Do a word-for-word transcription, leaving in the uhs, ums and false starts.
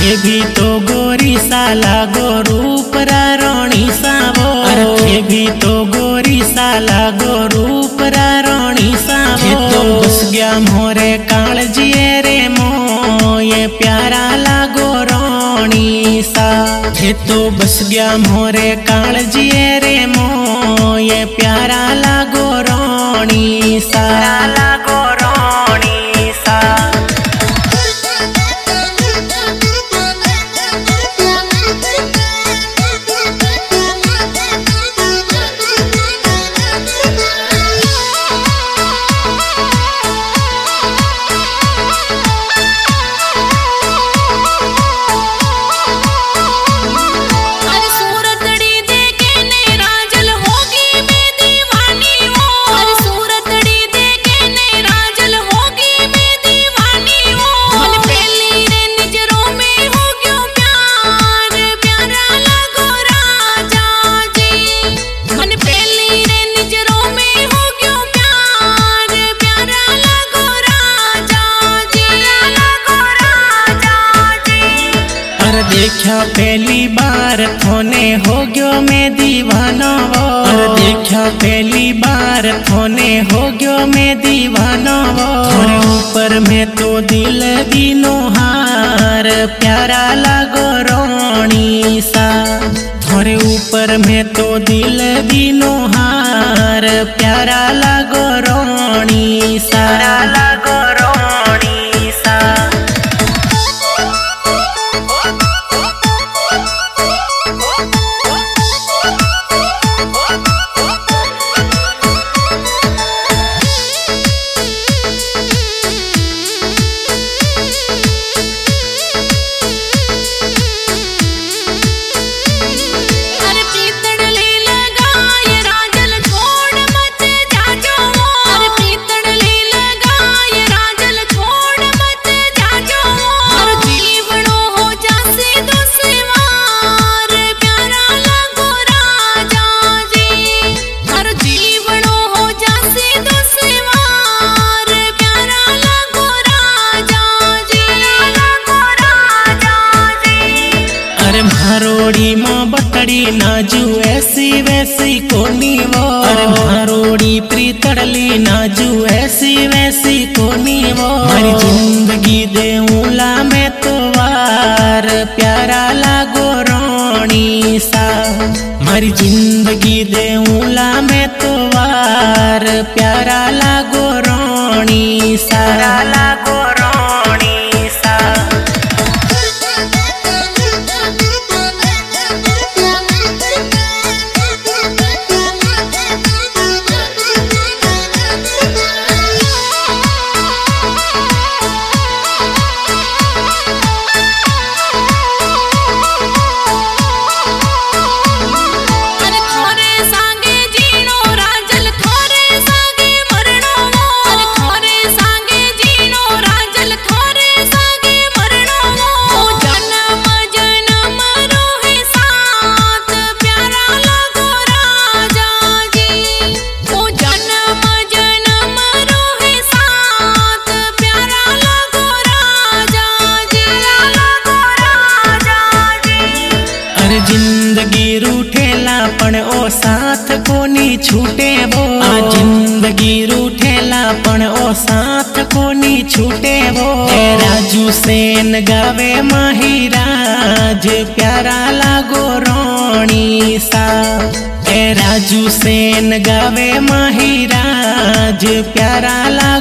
अरे भी तो गोरी साला गो रूप राणी सावो, अरे भी तो गोरी साला गो रूप राणी सावो। तो बस गया मोरे कालजिए रे मो ये प्यारा लागो राणी सा। तो बस गया मोरे कालजिए रे मो ये प्यारा लागो राणी सा, लागो राणी सा। देखा पहली बार थोने हो गयो मैं दीवाना वो, देखा पहली बार थोने हो गयो मैं दीवाना वो। थोड़े ऊपर में तो दिल दीनो हार प्यारा लागो राणी सा। थोड़े ऊपर में तो दिल दीनो हार प्यारा लागो राणी सा, लागो राणी सा। मारोड़ी माँ बतड़ी नाजू ऐसी वैसी कोनी वो, अरे मारोड़ी प्रीतड़ली नाजू ऐसी वैसी कोनी वो। हमारी जिंदगी दे उला में तो वार प्यारा लागो राणी सा। हमारी जिंदगी दे उला में तो वार प्यारा लागो राणी सा, लागो राणी सा। जिंदगी रूठेला पण ओ साथ कोनी छूटे वो, आ जिंदगी रूठेला पण ओ साथ कोनी छूटे वो। ए राजू सेन गावे माहीराज प्यारा लागो राणी सा। ए राजू सेन गावे माहीराज प्यारा लागो